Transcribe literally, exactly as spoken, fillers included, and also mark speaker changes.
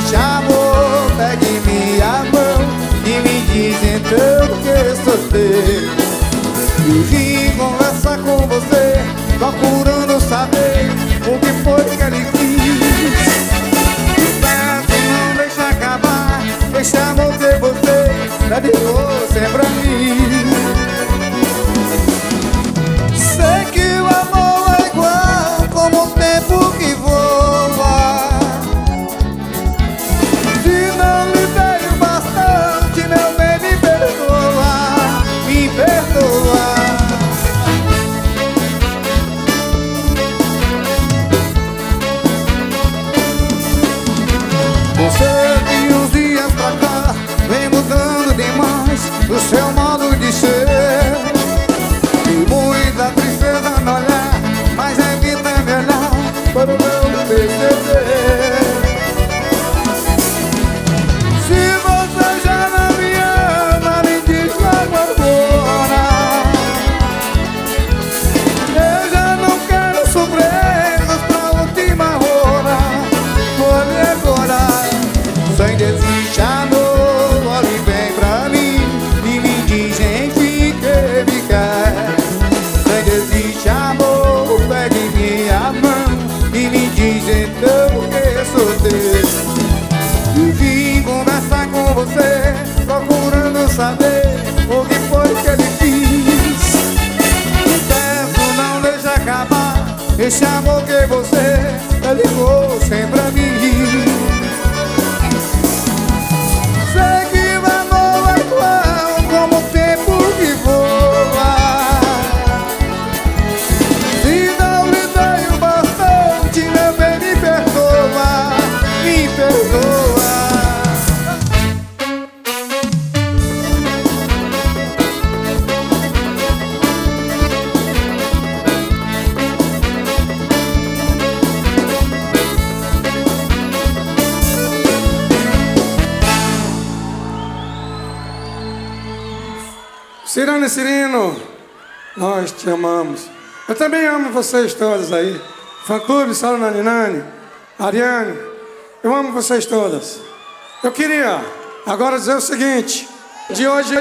Speaker 1: existe amor, pegue minha mão e me diz então que sou teu. Eu vim conversar com você, procurando saber o que foi que ele quis. Eu peço, não deixa acabar esse amor que você dedicou sempre a mim. Sei que o amor é igual como o tempo que voa. Se não lhe veio bastante, meu bem, me perdoa, me perdoa. Você de uns dias pra cá vem mudando demais o seu modo de ser. E muita tristeza no olhar, mas evita me olhar para o meu perceber. Se você já não me ama, me diz logo agora. Eu já não quero surpresas pra última hora. Olhe agora. Se ainda existe amor, olhe bem pra mim e me diz enfim que me quer. Se ainda existe amor, pegue minha mão e me diz então que sou teu. Eu vim conversar com você, procurando saber o que foi que ele quis. E peço, não deixa acabar esse amor que você dedicou sempre a mim. Sei que o amor é igual como o tempo que voa. Se não lhe veio bastante, meu bem, me perdoa, me perdoa.
Speaker 2: Cirano e Cirino, nós te amamos. Eu também amo vocês todas aí. Fã-clube, Saulo Naninani, Ariane, eu amo vocês todas. Eu queria agora dizer o seguinte: de hoje